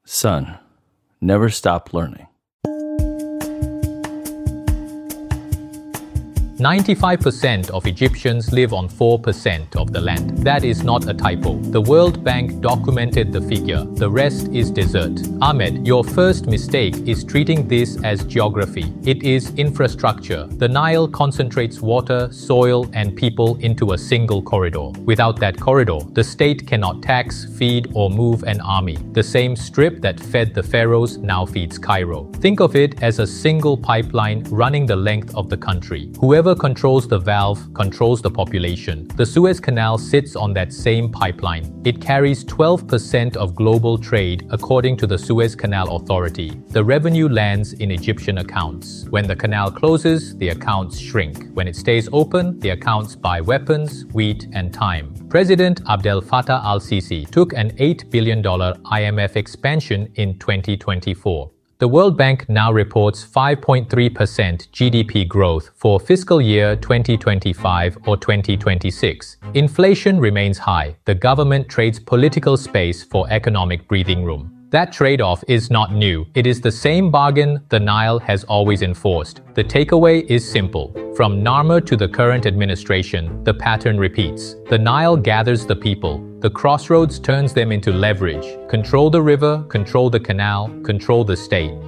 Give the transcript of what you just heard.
Son, never stop learning. 95% of Egyptians live on 4% of the land. That is not a typo. The World Bank documented the figure. The rest is desert. Ahmed, your first mistake is treating this as geography. It is infrastructure. The Nile concentrates water, soil, and people into a single corridor. Without that corridor, the state cannot tax, feed, or move an army. The same strip that fed the pharaohs now feeds Cairo. Think of it as a single pipeline running the length of the country. Whoever controls the valve controls the population. The Suez Canal sits on that same pipeline. It carries 12% of global trade according to the Suez Canal Authority. The revenue lands in Egyptian accounts. When the canal closes, the accounts shrink. When it stays open, the accounts buy weapons, wheat, and time. President Abdel Fattah al-Sisi took an $8 billion IMF expansion in 2024. The World Bank now reports 5.3% GDP growth for fiscal year 2025 or 2026. Inflation remains high. The government trades political space for economic breathing room. That trade-off is not new. It is the same bargain the Nile has always enforced. The takeaway is simple. From Narmer to the current administration, the pattern repeats. The Nile gathers the people. The crossroads turns them into leverage. Control the river, control the canal, control the state.